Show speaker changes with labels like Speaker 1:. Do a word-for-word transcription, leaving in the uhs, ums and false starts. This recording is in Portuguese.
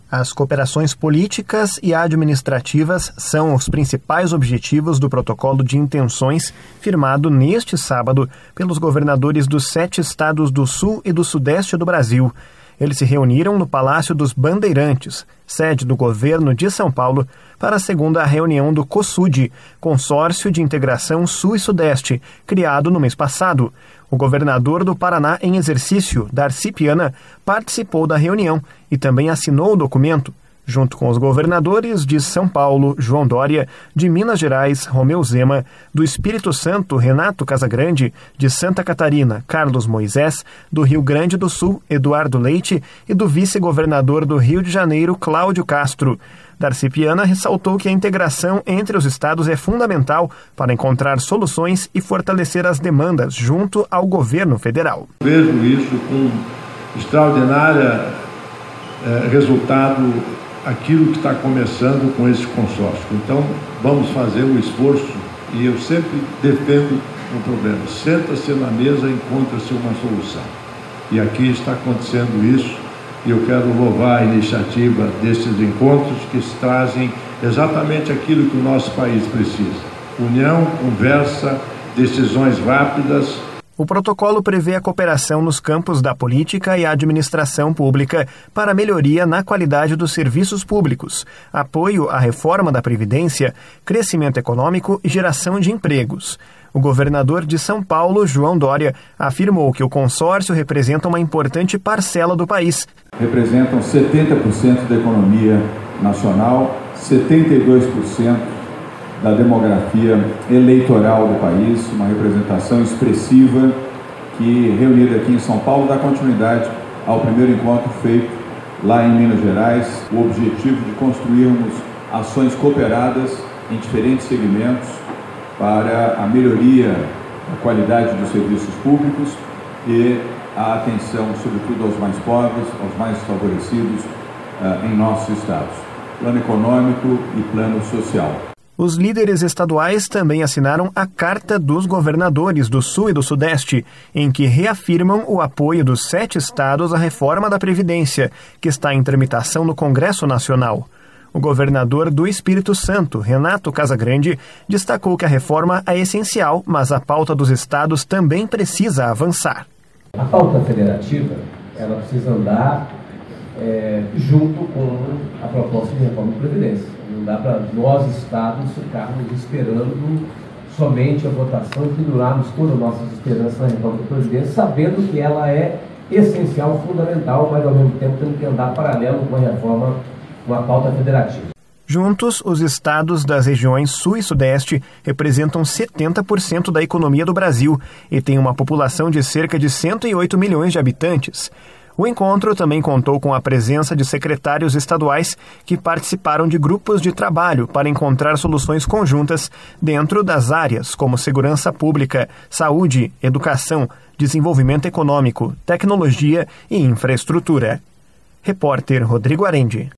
Speaker 1: As cooperações políticas e administrativas são os principais objetivos do protocolo de intenções firmado neste sábado pelos governadores dos sete estados do Sul e do Sudeste do Brasil. Eles se reuniram no Palácio dos Bandeirantes, sede do governo de São Paulo, para a segunda reunião do COSUD, Consórcio de Integração Sul e Sudeste, criado no mês passado. O governador do Paraná em exercício, Darcy Piana, participou da reunião e também assinou o documento, junto com os governadores de São Paulo, João Dória, de Minas Gerais, Romeu Zema, do Espírito Santo, Renato Casagrande, de Santa Catarina, Carlos Moisés, do Rio Grande do Sul, Eduardo Leite, e do vice-governador do Rio de Janeiro, Cláudio Castro. Darcy Piana ressaltou que a integração entre os estados é fundamental para encontrar soluções e fortalecer as demandas junto ao governo federal.
Speaker 2: Vejo isso com extraordinário eh, resultado, aquilo que está começando com esse consórcio. Então, vamos fazer um esforço, e eu sempre defendo um problema. Senta-se na mesa e encontra-se uma solução. E aqui está acontecendo isso, e eu quero louvar a iniciativa desses encontros que trazem exatamente aquilo que o nosso país precisa. União, conversa, decisões rápidas.
Speaker 1: O protocolo prevê a cooperação nos campos da política e administração pública para melhoria na qualidade dos serviços públicos, apoio à reforma da Previdência, crescimento econômico e geração de empregos. O governador de São Paulo, João Dória, afirmou que o consórcio representa uma importante parcela do país.
Speaker 3: Representam setenta por cento da economia nacional, setenta e dois por cento da demografia eleitoral do país, uma representação expressiva que, reunida aqui em São Paulo, dá continuidade ao primeiro encontro feito lá em Minas Gerais, o objetivo de construirmos ações cooperadas em diferentes segmentos para a melhoria da qualidade dos serviços públicos e a atenção, sobretudo, aos mais pobres, aos mais desfavorecidos uh, em nossos estados. Plano econômico e plano social.
Speaker 1: Os líderes estaduais também assinaram a Carta dos Governadores do Sul e do Sudeste, em que reafirmam o apoio dos sete estados à reforma da Previdência, que está em tramitação no Congresso Nacional. O governador do Espírito Santo, Renato Casagrande, destacou que a reforma é essencial, mas a pauta dos estados também precisa avançar.
Speaker 4: A pauta federativa, ela precisa andar é, junto com a proposta de reforma da Previdência. Não dá para nós, estados, ficarmos esperando somente a votação e pendurarmos todas as nossas esperanças na reforma da Previdência, sabendo que ela é essencial, fundamental, mas ao mesmo tempo tem que andar paralelo com a reforma, com a pauta federativa.
Speaker 1: Juntos, os estados das regiões Sul e Sudeste representam setenta por cento da economia do Brasil e têm uma população de cerca de cento e oito milhões de habitantes. O encontro também contou com a presença de secretários estaduais que participaram de grupos de trabalho para encontrar soluções conjuntas dentro das áreas como segurança pública, saúde, educação, desenvolvimento econômico, tecnologia e infraestrutura. Repórter Rodrigo Arendi.